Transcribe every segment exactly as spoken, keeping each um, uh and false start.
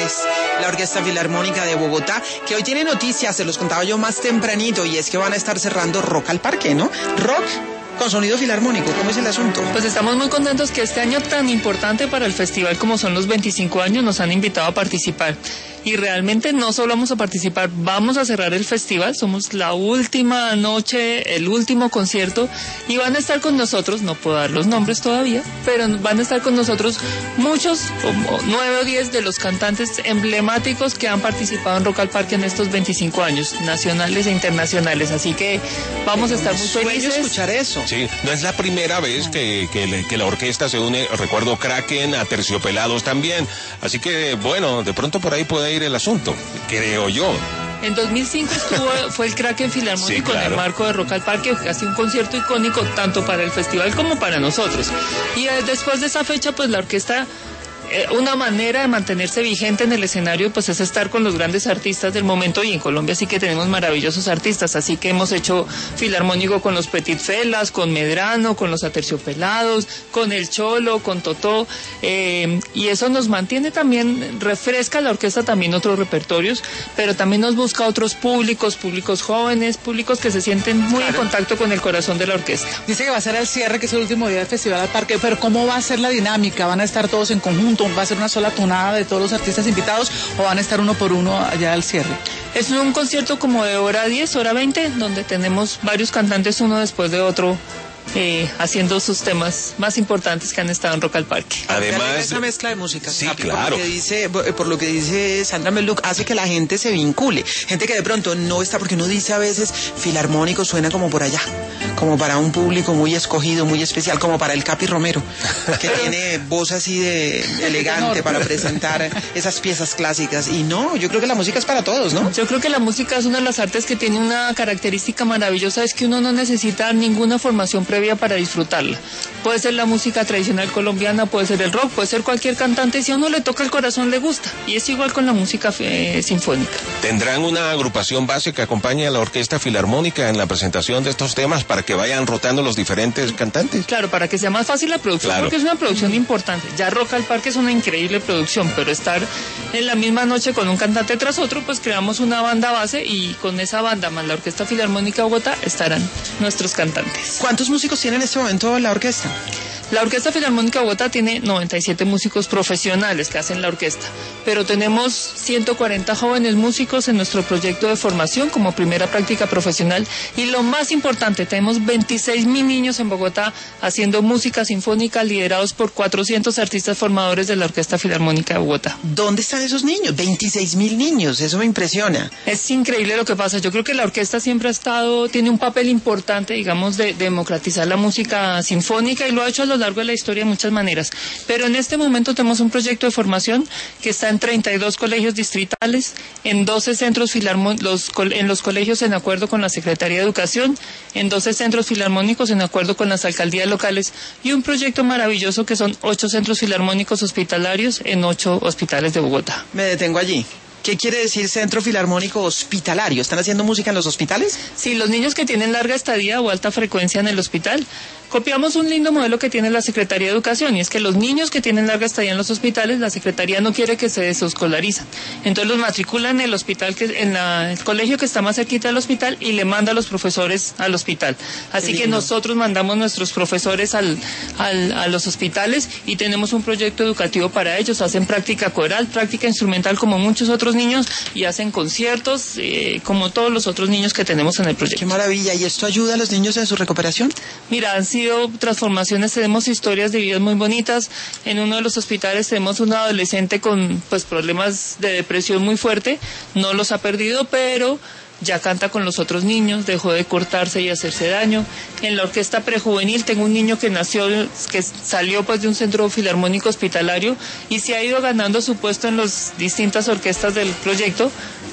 es la Orquesta Filarmónica de Bogotá, que hoy tiene noticias, se los contaba yo más tempranito, y es que van a estar cerrando Rock al Parque, ¿no? Rock con sonido filarmónico, ¿cómo es el asunto? Pues estamos muy contentos que este año tan importante para el festival como son los veinticinco años nos han invitado a participar. Y realmente no solo vamos a participar, vamos a cerrar el festival, somos la última noche, el último concierto, y van a estar con nosotros, no puedo dar los nombres todavía, pero van a estar con nosotros muchos, como nueve o diez de los cantantes emblemáticos que han participado en Rock al Parque en estos veinticinco años, nacionales e internacionales, así que vamos a estar muy felices. Escuchar eso. Sí, no es la primera vez que, que, que la orquesta se une, recuerdo Kraken, Aterciopelados también, así que bueno, de pronto por ahí puede ir el asunto, creo yo. En dos mil cinco estuvo, fue el Kraken Filarmónico, sí, claro, en el marco de Rock al Parque, casi un concierto icónico tanto para el festival como para nosotros. Y eh, después de esa fecha, pues la orquesta, eh, una manera de mantenerse vigente en el escenario, pues es estar con los grandes artistas del momento, y en Colombia sí que tenemos maravillosos artistas, así que hemos hecho Filarmónico con los Petit Felas, con Medrano, con los Aterciopelados, con El Cholo, con Totó, eh, y eso nos mantiene también, refresca la orquesta también otros repertorios, pero también nos busca otros públicos, públicos jóvenes, públicos que se sienten muy claro en contacto con el corazón de la orquesta. Dice que va a ser el cierre, que es el último día del Festival al Parque, pero ¿cómo va a ser la dinámica? ¿Van a estar todos en conjunto? ¿Va a ser una sola tonada de todos los artistas invitados o van a estar uno por uno allá al cierre? Es un concierto como de hora diez, hora veinte, donde tenemos varios cantantes uno después de otro, Eh, haciendo sus temas más importantes que han estado en Rock al Parque. Además, esa mezcla de música, sí, ¿sabes? claro. Por lo que dice, por lo que dice Sandra Meluc, hace que la gente se vincule. Gente que de pronto no está, porque uno dice a veces, filarmónico suena como por allá, como para un público muy escogido, muy especial, como para el Capi Romero, que tiene voz así de elegante para presentar esas piezas clásicas. Y no, yo creo que la música es para todos, ¿no? Yo creo que la música es una de las artes que tiene una característica maravillosa, es que uno no necesita ninguna formación previa para disfrutarla. Puede ser la música tradicional colombiana, puede ser el rock, puede ser cualquier cantante, si a uno le toca el corazón le gusta, y es igual con la música eh, sinfónica. ¿Tendrán una agrupación base que acompañe a la Orquesta Filarmónica en la presentación de estos temas para que vayan rotando los diferentes cantantes? Claro, para que sea más fácil la producción, claro, porque es una producción importante. Ya Rock al Parque es una increíble producción, pero estar en la misma noche con un cantante tras otro, pues creamos una banda base, y con esa banda más la Orquesta Filarmónica de Bogotá estarán nuestros cantantes. ¿Cuántos músicos tiene en este momento la orquesta? La Orquesta Filarmónica de Bogotá tiene noventa y siete músicos profesionales que hacen la orquesta, pero tenemos ciento cuarenta jóvenes músicos en nuestro proyecto de formación como primera práctica profesional, y lo más importante, tenemos veintiséis mil niños en Bogotá haciendo música sinfónica, liderados por cuatrocientos artistas formadores de la Orquesta Filarmónica de Bogotá. ¿Dónde están esos niños? veintiséis mil niños, eso me impresiona. Es increíble lo que pasa. Yo creo que la orquesta siempre ha estado, tiene un papel importante, digamos, de, de democratizar la música sinfónica, y lo ha hecho a lo largo de la historia de muchas maneras, pero en este momento tenemos un proyecto de formación que está en treinta y dos colegios distritales, en doce centros filarmónicos, en los colegios en acuerdo con la Secretaría de Educación, en doce centros filarmónicos en acuerdo con las alcaldías locales, y un proyecto maravilloso que son ocho centros filarmónicos hospitalarios en ocho hospitales de Bogotá. Me detengo allí. ¿Qué quiere decir centro filarmónico hospitalario? ¿Están haciendo música en los hospitales? Sí, los niños que tienen larga estadía o alta frecuencia en el hospital. Copiamos un lindo modelo que tiene la Secretaría de Educación, y es que los niños que tienen larga estadía en los hospitales, la Secretaría no quiere que se desescolarizan. Entonces los matriculan en el hospital, que, en la, el colegio que está más cerquita del hospital, y le manda a los profesores al hospital. Así que nosotros mandamos nuestros profesores al, al, a los hospitales, y tenemos un proyecto educativo para ellos. Hacen práctica coral, práctica instrumental como muchos otros niños, y hacen conciertos eh, como todos los otros niños que tenemos en el proyecto. ¡Qué maravilla! ¿Y esto ayuda a los niños en su recuperación? Mira, han sido transformaciones, tenemos historias de vidas muy bonitas. En uno de los hospitales tenemos un adolescente con pues problemas de depresión muy fuerte, no los ha perdido, pero ya canta con los otros niños, dejó de cortarse y hacerse daño. En la orquesta prejuvenil tengo un niño que nació, que salió pues de un centro filarmónico hospitalario y se ha ido ganando su puesto en las distintas orquestas del proyecto,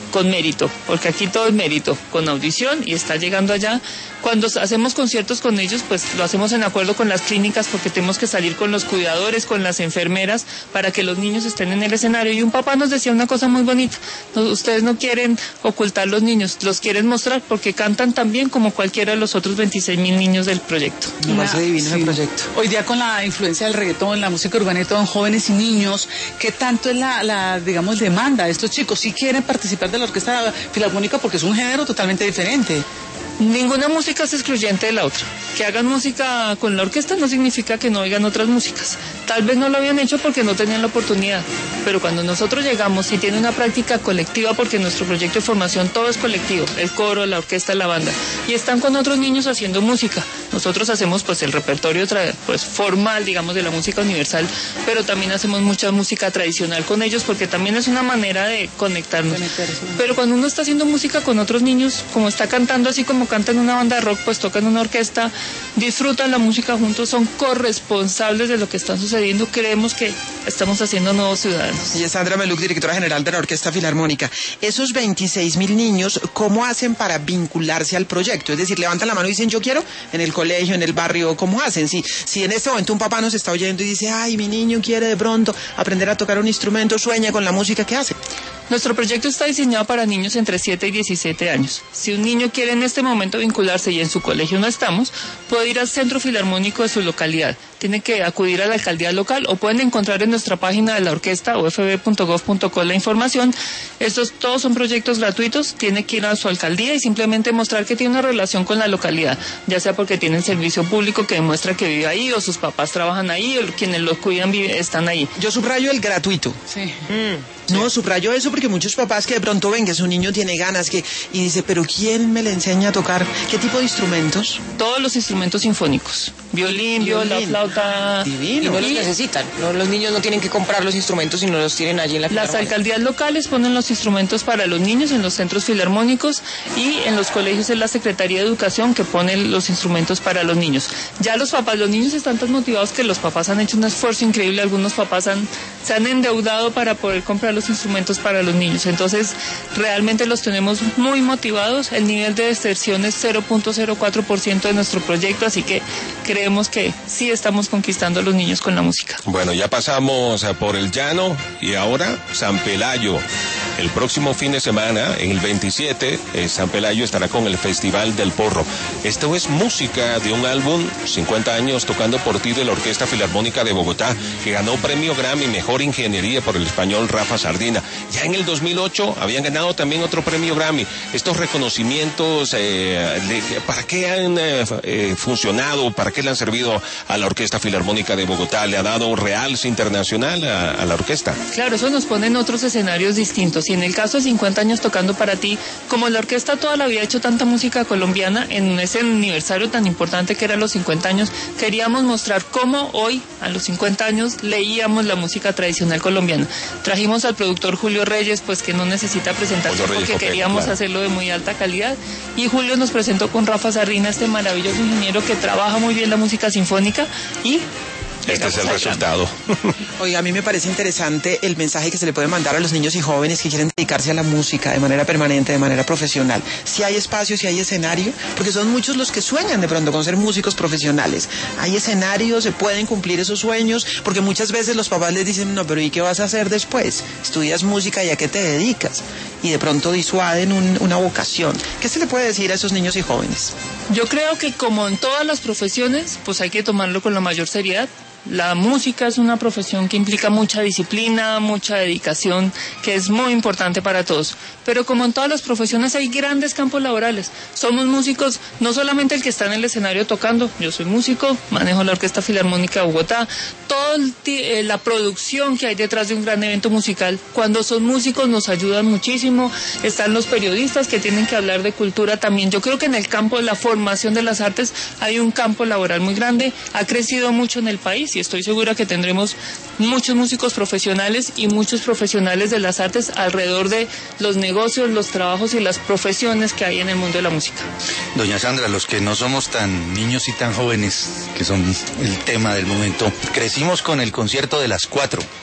con mérito, porque aquí todo es mérito, con audición y está llegando allá. Cuando hacemos conciertos con ellos, pues lo hacemos en acuerdo con las clínicas porque tenemos que salir con los cuidadores, con las enfermeras, para que los niños estén en el escenario. Y un papá nos decía una cosa muy bonita, no, ustedes no quieren ocultar los niños, los quieren mostrar porque cantan tan bien como cualquiera de los otros veintiséis mil niños del proyecto. Me parece divino el proyecto. Hoy día con la influencia del reggaetón, la música urbana y todo en jóvenes y niños, ¿qué tanto es la, la digamos, demanda de estos chicos? ¿Sí quieren participar de la orquesta filarmónica porque es un género totalmente diferente? Ninguna música es excluyente de la otra. Que hagan música con la orquesta no significa que no oigan otras músicas. Tal vez no lo habían hecho porque no tenían la oportunidad. Pero cuando nosotros llegamos y tiene una práctica colectiva, porque nuestro proyecto de formación todo es colectivo, el coro, la orquesta, la banda, y están con otros niños haciendo música. Nosotros hacemos pues el repertorio pues formal, digamos, de la música universal, pero también hacemos mucha música tradicional con ellos porque también es una manera de conectarnos. Pero cuando uno está haciendo música con otros niños, como está cantando así como canta en una banda de rock, pues toca en una orquesta, disfrutan la música juntos, son corresponsables de lo que está sucediendo, creemos que estamos haciendo nuevos ciudadanos. Y es Sandra Meluc, directora general de la Orquesta Filarmónica. Esos veintiséis mil niños, ¿cómo hacen para vincularse al proyecto? Es decir, levantan la mano y dicen yo quiero, en el colegio, en el barrio, ¿cómo hacen? Si, si en este momento un papá nos está oyendo y dice, ay, mi niño quiere de pronto aprender a tocar un instrumento, sueña con la música, ¿qué hace? Nuestro proyecto está diseñado para niños entre siete y diecisiete años. Si un niño quiere en este momento vincularse y en su colegio no estamos, puede ir al centro filarmónico de su localidad. Tiene que acudir a la alcaldía local o pueden encontrar en nuestra página de la orquesta o f b punto gov punto co la información. Estos todos son proyectos gratuitos. Tiene que ir a su alcaldía y simplemente mostrar que tiene una relación con la localidad, ya sea porque tienen servicio público que demuestra que vive ahí o sus papás trabajan ahí o quienes los cuidan vive, están ahí. Yo subrayo el gratuito. Sí. Mm. No, subrayo eso porque muchos papás que de pronto ven que su niño tiene ganas que y dice, pero ¿quién me le enseña a tocar? ¿Qué tipo de instrumentos? Todos los instrumentos sinfónicos. Violín, viola, flauta. Divino. Y no los necesitan. No, los niños no tienen que comprar los instrumentos, sino los tienen allí en la Las alcaldías locales ponen los instrumentos para los niños en los centros filarmónicos y en los colegios es la Secretaría de Educación que pone los instrumentos para los niños. Ya los papás, los niños están tan motivados que los papás han hecho un esfuerzo increíble. Algunos papás han, se han endeudado para poder comprar los instrumentos para los niños. Entonces, realmente los tenemos muy motivados. El nivel de deserción es cero punto cero cuatro por ciento de nuestro proyecto, así que creemos que sí estamos conquistando a los niños con la música. Bueno, ya pasamos por el llano y ahora San Pelayo. El próximo fin de semana, en el veintisiete, eh, San Pelayo estará con el Festival del Porro. Esto es música de un álbum, cincuenta años tocando por ti, de la Orquesta Filarmónica de Bogotá, que ganó premio Grammy Mejor Ingeniería por el español Rafa Sardina. Ya en el dos mil ocho habían ganado también otro premio Grammy. Estos reconocimientos, eh, le, ¿para qué han eh, eh, funcionado? ¿Para qué le han servido a la Orquesta Filarmónica de Bogotá? ¿Le ha dado realce internacional a, a la orquesta? Claro, eso nos pone en otros escenarios distintos. Y en el caso de cincuenta años tocando para ti, como la orquesta toda la vida ha hecho tanta música colombiana, en ese aniversario tan importante que eran los cincuenta años, queríamos mostrar cómo hoy, a los cincuenta años, leíamos la música tradicional colombiana. Trajimos al productor Julio Reyes, pues que no necesita presentación porque Copé, queríamos claro. hacerlo de muy alta calidad. Y Julio nos presentó con Rafa Sardina, este maravilloso ingeniero que trabaja muy bien la música sinfónica y... Este es el resultado. Oiga, a mí me parece interesante el mensaje que se le puede mandar a los niños y jóvenes que quieren dedicarse a la música de manera permanente, de manera profesional. Si hay espacio, si hay escenario, porque son muchos los que sueñan de pronto con ser músicos profesionales. Hay escenarios, se pueden cumplir esos sueños, porque muchas veces los papás les dicen, no, pero ¿y qué vas a hacer después? Estudias música y ¿a qué te dedicas? Y de pronto disuaden un, una vocación. ¿Qué se le puede decir a esos niños y jóvenes? Yo creo que como en todas las profesiones, pues hay que tomarlo con la mayor seriedad. La música es una profesión que implica mucha disciplina, mucha dedicación, que es muy importante para todos. Pero como en todas las profesiones hay grandes campos laborales. Somos músicos, no solamente el que está en el escenario tocando. Yo soy músico, manejo la Orquesta Filarmónica de Bogotá. Toda eh, la producción que hay detrás de un gran evento musical. Cuando son músicos nos ayudan muchísimo. Están los periodistas que tienen que hablar de cultura también. Yo creo que en el campo de la formación de las artes hay un campo laboral muy grande. Ha crecido mucho en el país. Y estoy segura que tendremos muchos músicos profesionales y muchos profesionales de las artes alrededor de los negocios, los trabajos y las profesiones que hay en el mundo de la música. Doña Sandra, los que no somos tan niños y tan jóvenes, que son el tema del momento, crecimos con el concierto de las cuatro.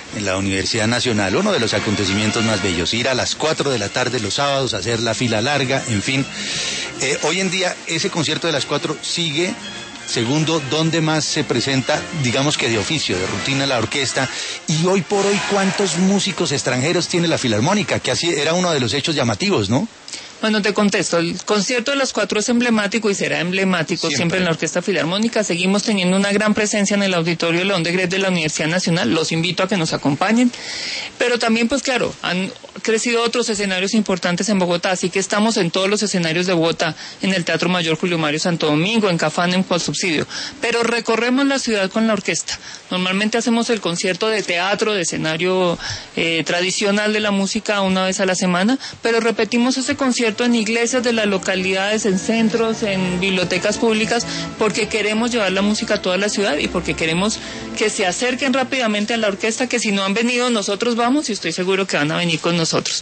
en la Universidad Nacional, uno de los acontecimientos más bellos, ir a las cuatro de la tarde los sábados, hacer la fila larga, en fin. Eh, hoy en día ese concierto de las cuatro sigue. Segundo, ¿dónde más se presenta, digamos que de oficio, de rutina, la orquesta? Y hoy por hoy, ¿cuántos músicos extranjeros tiene la Filarmónica? Que así era uno de los hechos llamativos, ¿no? Bueno, te contesto, el concierto de las cuatro es emblemático y será emblemático siempre, siempre en la Orquesta Filarmónica. Seguimos teniendo una gran presencia en el Auditorio León de Gret de la Universidad Nacional, los invito a que nos acompañen, pero también, pues claro, han crecido otros escenarios importantes en Bogotá, así que estamos en todos los escenarios de Bogotá, en el Teatro Mayor Julio Mario Santo Domingo, en Cafán, en Colsubsidio, pero recorremos la ciudad con la orquesta. Normalmente hacemos el concierto de teatro, de escenario eh, tradicional de la música una vez a la semana, pero repetimos ese concierto en iglesias de las localidades, en centros, en bibliotecas públicas, porque queremos llevar la música a toda la ciudad y porque queremos que se acerquen rápidamente a la orquesta, que si no han venido nosotros vamos y estoy seguro que van a venir con nosotros.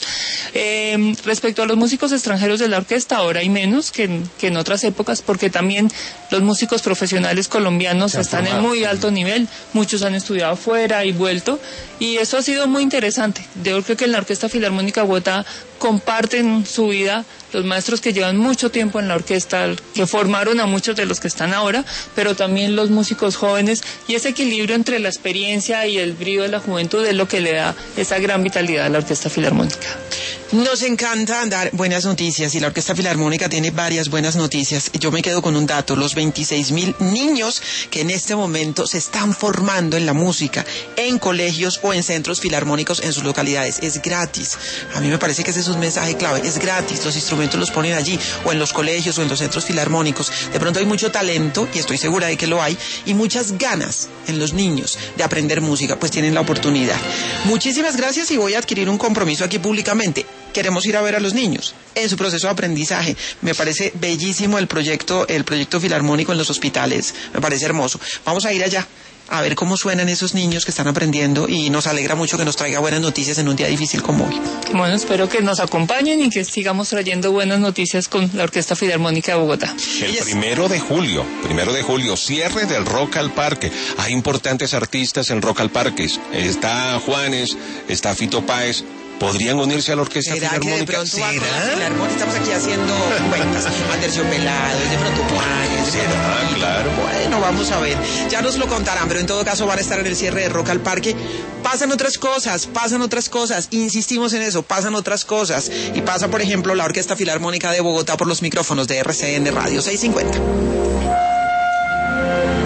Eh, respecto a los músicos extranjeros de la orquesta, ahora hay menos que en, que en otras épocas, porque también los músicos profesionales colombianos están en muy alto nivel, muchos han estudiado afuera y vuelto, y eso ha sido muy interesante. Yo creo que en la Orquesta Filarmónica de Bogotá comparten su vida los maestros que llevan mucho tiempo en la orquesta, que formaron a muchos de los que están ahora, pero también los músicos jóvenes, y ese equilibrio entre la experiencia y el brío de la juventud es lo que le da esa gran vitalidad a la Orquesta Filarmónica. Nos encanta dar buenas noticias y la Orquesta Filarmónica tiene varias buenas noticias. Yo me quedo con un dato, los veintiséis mil niños que en este momento se están formando en la música, en colegios o en centros filarmónicos en sus localidades. Es gratis. A mí me parece que ese es un mensaje clave, es gratis, los instrumentos los ponen allí, o en los colegios o en los centros filarmónicos. De pronto hay mucho talento, y estoy segura de que lo hay, y muchas ganas en los niños de aprender música, pues tienen la oportunidad. Muchísimas gracias y voy a adquirir un compromiso aquí públicamente. Queremos ir a ver a los niños en su proceso de aprendizaje. Me parece bellísimo el proyecto, el proyecto filarmónico en los hospitales. Me parece hermoso. Vamos a ir allá a ver cómo suenan esos niños que están aprendiendo, y nos alegra mucho que nos traiga buenas noticias en un día difícil como hoy. Bueno, espero que nos acompañen y que sigamos trayendo buenas noticias con la Orquesta Filarmónica de Bogotá. El primero de julio, primero de julio, cierre del Rock al Parque. Hay importantes artistas en Rock al Parque. Está Juanes, está Fito Páez. ¿Podrían unirse a la Orquesta Filarmónica? ¿Será que de pronto va con la Filarmónica? Estamos aquí haciendo cuentas. Aterciopelados, de pronto Juanes, de pronto Ah, claro. Bueno, vamos a ver. Ya nos lo contarán, pero en todo caso van a estar en el cierre de Rock al Parque. Pasan otras cosas, pasan otras cosas. Insistimos en eso, pasan otras cosas. Y pasa, por ejemplo, la Orquesta Filarmónica de Bogotá por los micrófonos de R C N Radio seiscientos cincuenta.